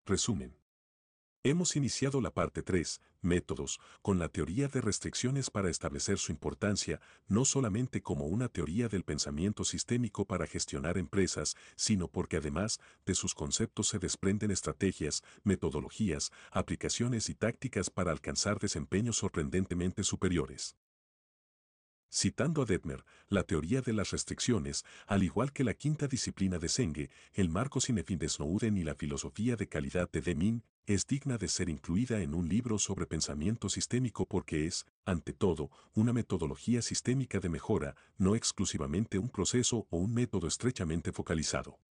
Resumen. Hemos iniciado la parte 3, métodos, con la teoría de restricciones para establecer su importancia, no solamente como una teoría del pensamiento sistémico para gestionar empresas, sino porque además de sus conceptos se desprenden estrategias, metodologías, aplicaciones y tácticas para alcanzar desempeños sorprendentemente superiores. Citando a Detmer, la teoría de las restricciones, al igual que la quinta disciplina de Senge, el marco cinefin de Snowden y la filosofía de calidad de Deming, es digna de ser incluida en un libro sobre pensamiento sistémico porque es, ante todo, una metodología sistémica de mejora, no exclusivamente un proceso o un método estrechamente focalizado.